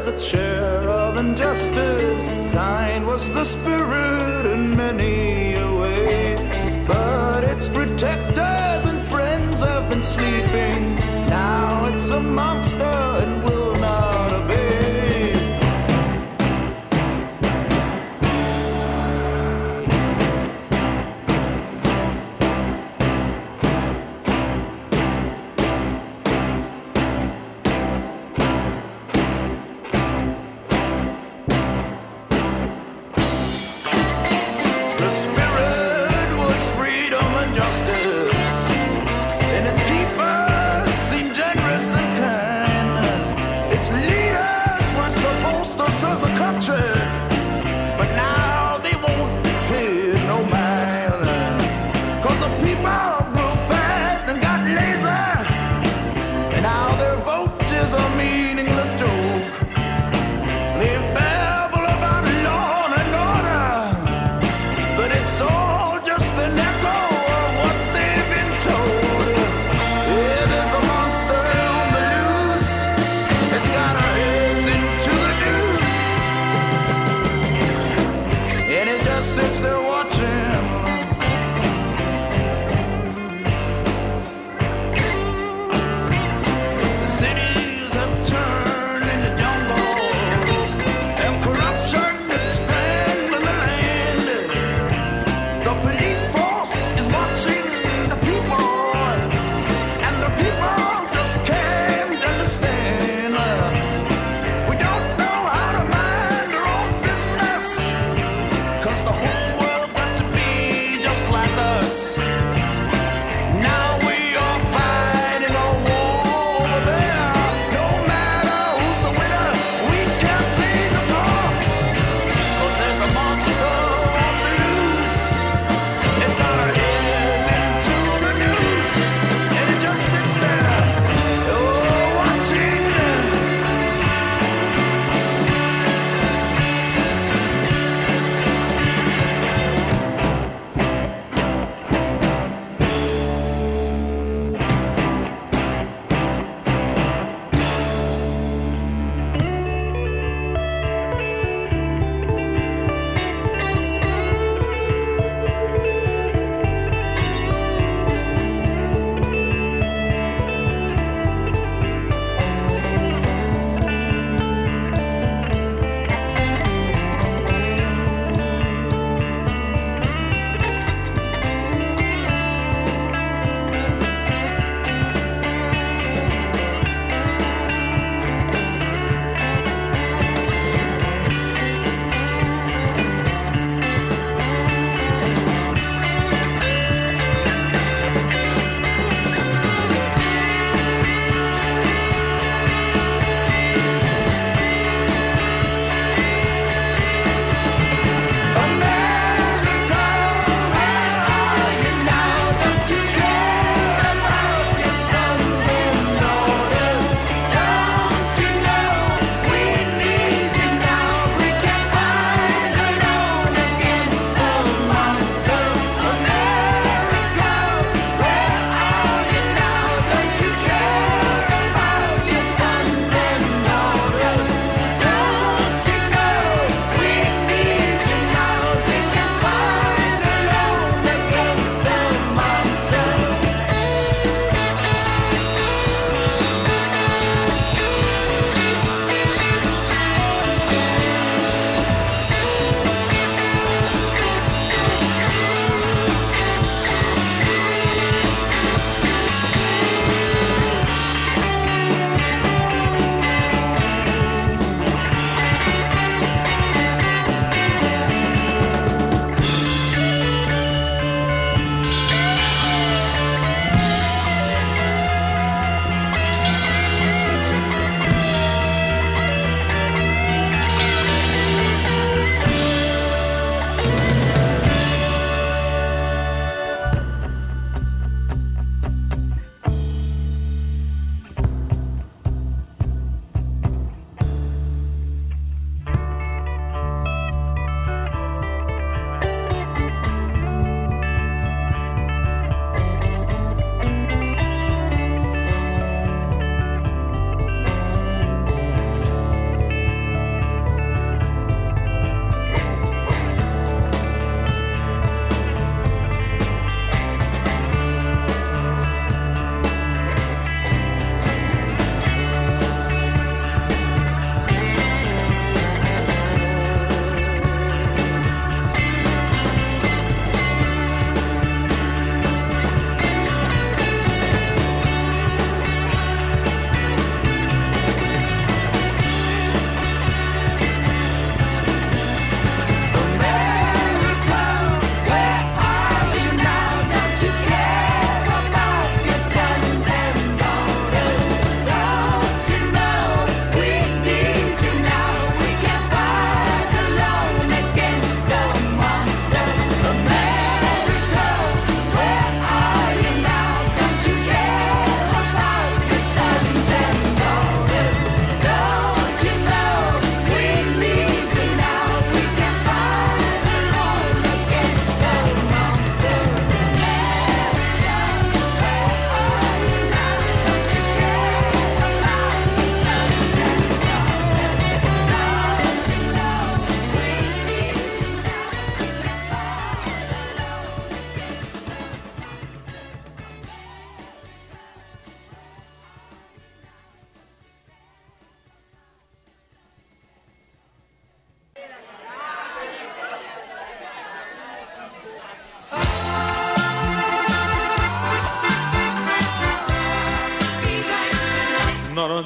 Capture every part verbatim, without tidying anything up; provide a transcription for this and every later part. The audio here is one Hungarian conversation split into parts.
has its share of injustice. Kind was the spirit in many a way, but its protectors and friends have been sleeping. Now it's a monster and will not obey. The spirit was freedom and justice, and its keepers seemed generous and kind.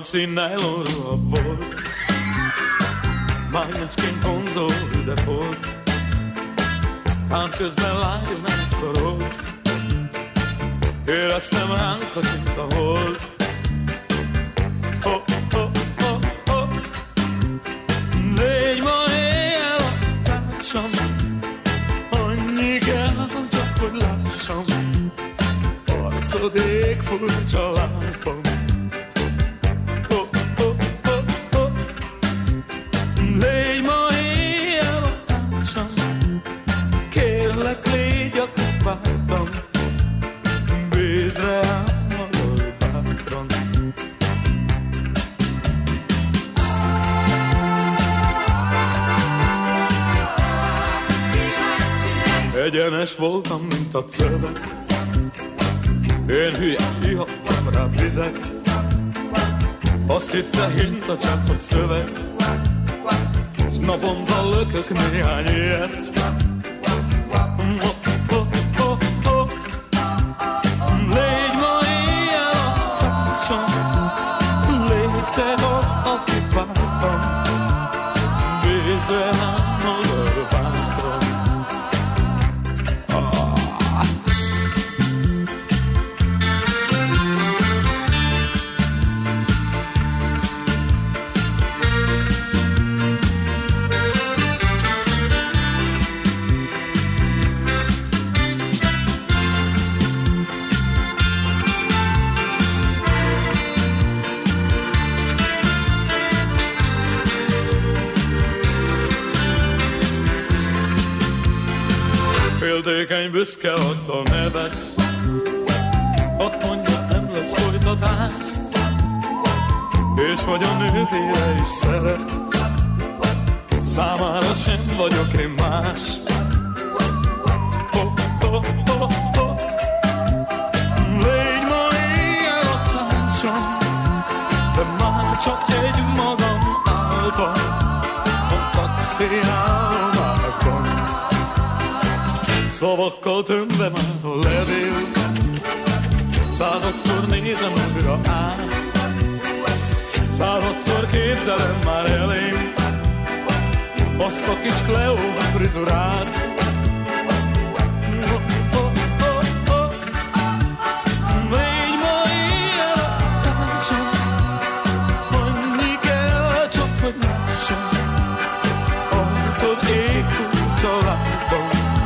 szín nylonról volt, májnyacsként vonzó üde volt, tánc közben lányon átkarolt, éreztem ránk a csint a hold. Oh, oh, oh, oh. Légy ma éjjel a társam, annyi kell, csak hogy lássam, arcod ég furcsa lázban. Oh, oh, oh, oh. Légy ma éjjel a társam, kérlek légy a kedváltam, vízre állod bátran. Egyenes voltam, mint a szöveg, én hülye, ihattam rá vizet, azt hitte hint a csepp, hogy szöveg, s naponta lökök néhány ilyet. Oh, oh, oh, oh. Légy ma éjjel a társam, légy te az, akit vártam, vízre állod bátran. Féltékeny büszke adta nevet, azt mondja, nem lesz folytatás, és hogy a nővére is szeret, számára sem vagyok én más. Oh, oh, oh, oh. Légy ma éjjel a társam, de már csak egy magam álltam a taxiállomásban. Szavakkal tömve már a levél, századszor nézem újra át, századszor képzelem már elém azt a kis Kleóra frizurát. Oh, oh, oh, oh. Légy ma éjjel a társam, annyi kell, csak hogy lássam, arcod ég furcsa lázban.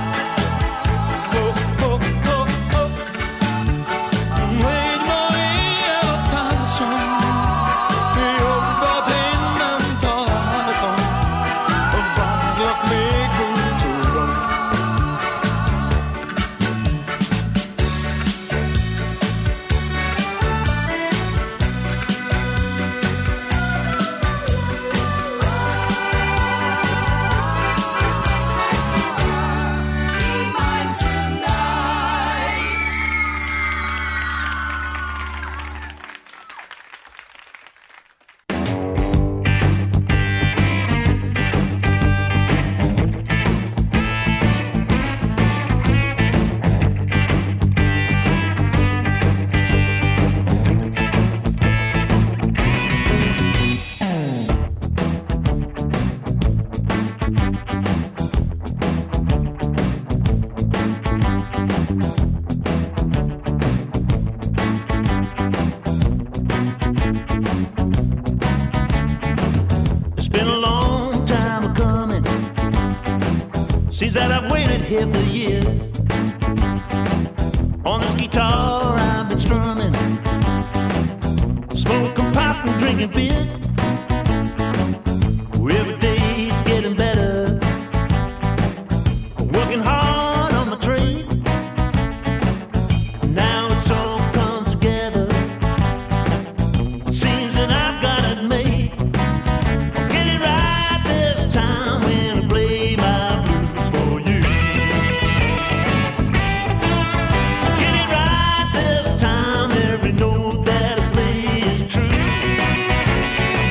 Seems that I've waited here for years. On this guitar I've been strumming, smoking pot and drinking beers. Every day it's getting better, working hard on my trade. Now it's all come together, seems that I've got it made. I'll get it right this time when I play my blues for you. I'll get it right this time, every note that I play is true.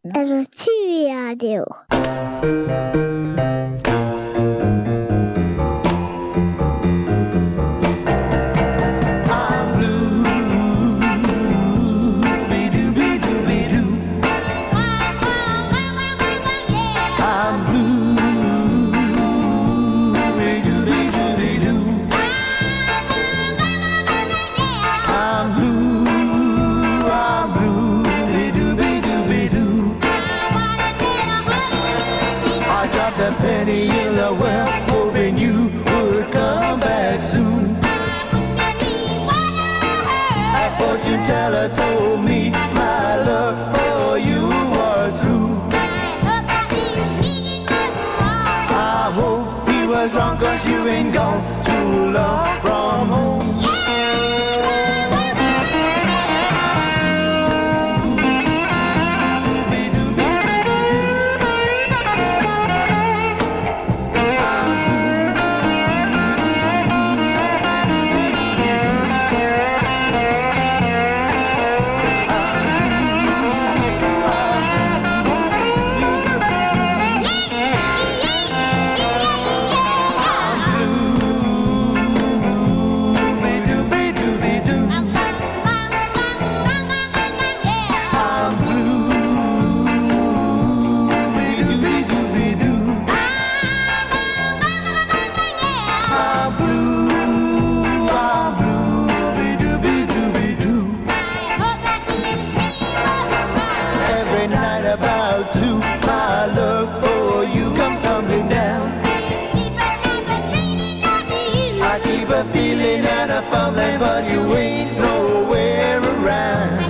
에르티비 라디오. Teller told me my love for you was through. I hope he was wrong, 'cause you ain't gone too long from home. But you ain't nowhere around.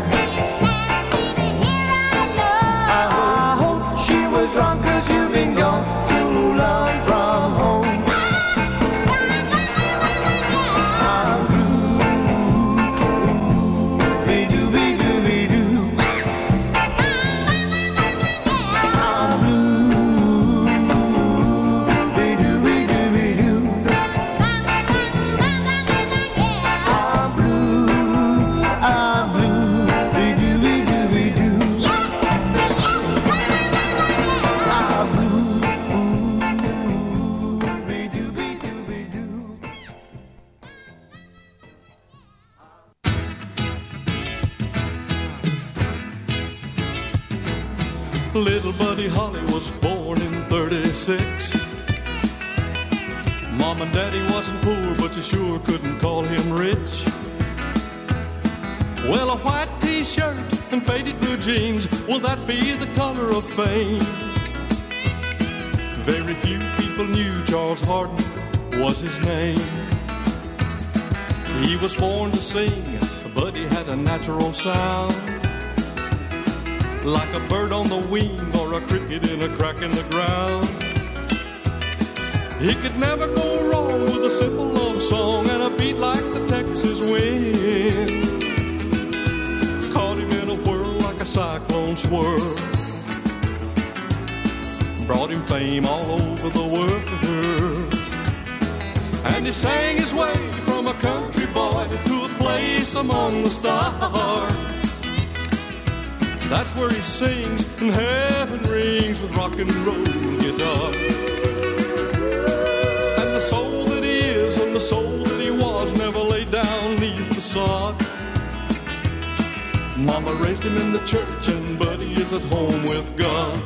I hope she was wrong, 'cause you've been gone too long from home. I'm blue, be-doo-be-doo-be-doo. I'm blue, be-doo-be-doo-be-doo. Little Buddy Holly was born in thirty-six. Mom and Daddy wasn't poor, but you sure couldn't call him rich. Well, a white t-shirt and faded blue jeans, will that be the color of fame? Very few people knew Charles Hardin was his name. He was born to sing, but he had a natural sound, like a bird on the wing or a cricket in a crack in the ground. He could never go wrong with a simple love song and a beat like the Texas wind. Caught him in a whirl like a cyclone swirl, brought him fame all over the world. And he sang his way from a country boy to a place among the stars. That's where he sings and heaven rings with rock and roll guitar. And the soul that he is and the soul that he was never laid down neath the sod. Mama raised him in the church and Buddy is at home with God.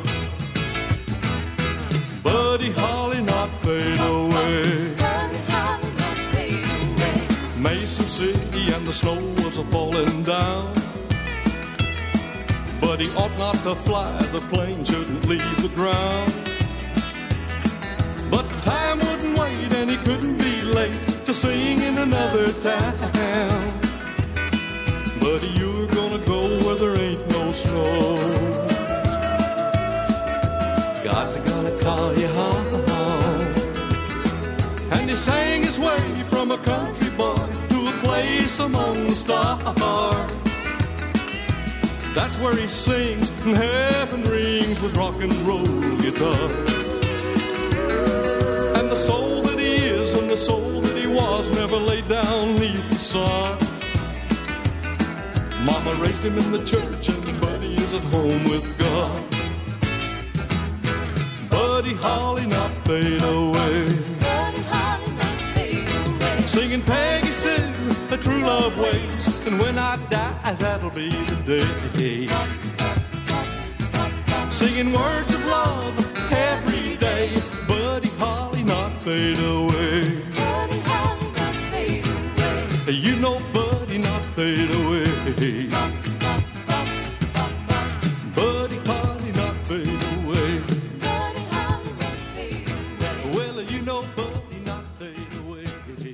Buddy Holly not fade away. Mason City and the snow was a-falling down. But he ought not to fly, the plane shouldn't leave the ground. But time wouldn't wait and he couldn't be late to sing in another town. Buddy, you're gonna go where there ain't no snow. God's gonna call you home. And he sang his way from a country boy to a place among the stars. That's where he sings and heaven rings with rock and roll guitar. And the soul that he is and the soul that he was never laid down neath the sod. Mama raised him in the church and Buddy is at home with God. Holly, not fade away. Buddy Holly, not fade away. Singing Peggy Sue, the true love ways, and when I die, that'll be the day. Singing words of love every day, Buddy Holly, not fade away. Buddy Holly, not fade away. You know, Buddy, not fade away. Buddy Holly, not fade away. Buddy Holly, not fade away. Well, you know, Buddy, not fade away.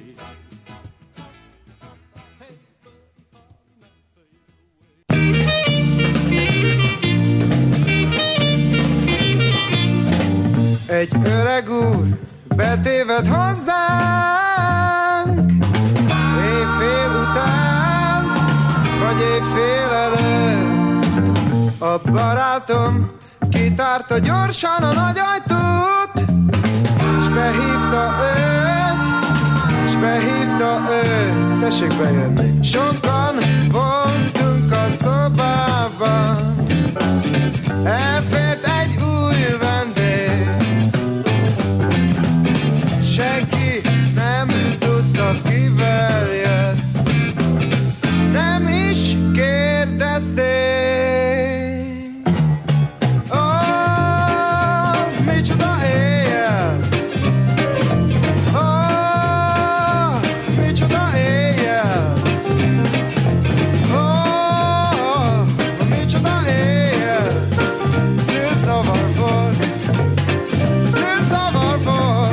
Egy öreg úr betéved hozzánk, éjfél után, vagy éjfél előtt. A barátom kitárta gyorsan a nagy ajtót, s behívta őt, s behívta őt. Tessék bejönni. Sokan voltunk a szobában, elfért egy új vendég. Senki nem tudta, kivel jött, nem is kérdezték. Ó, micsoda éjjel! Ó, micsoda éjjel! Ó, micsoda éjjel! Szélzavar volt, szélzavar volt.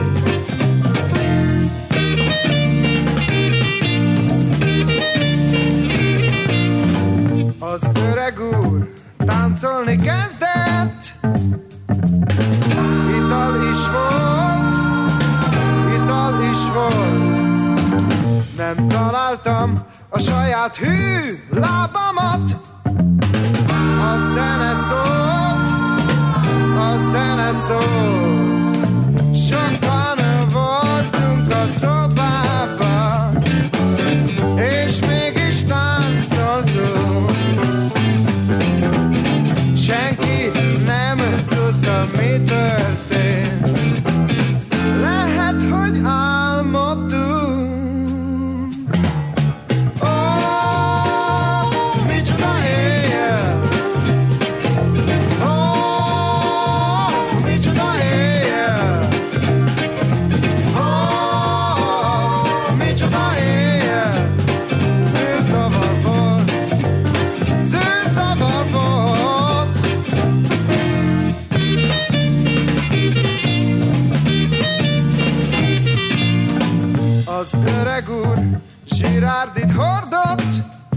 Az öreg úr táncolni kezdett, ital is volt, ital is volt. Nem találtam a saját hű lábamat. A zene szólt, a zene szólt. Sokan voltunk a szobában, és mégis táncoltunk. Senki nem tudta, mi történt. Lehet, hogy álmodtunk. Ó, micsoda éjjel! Ó, micsoda éjjel! Ó, micsoda éjjel! Zűrzavar volt, zűrzavar volt. Az öreg úr zsirárdit hordott,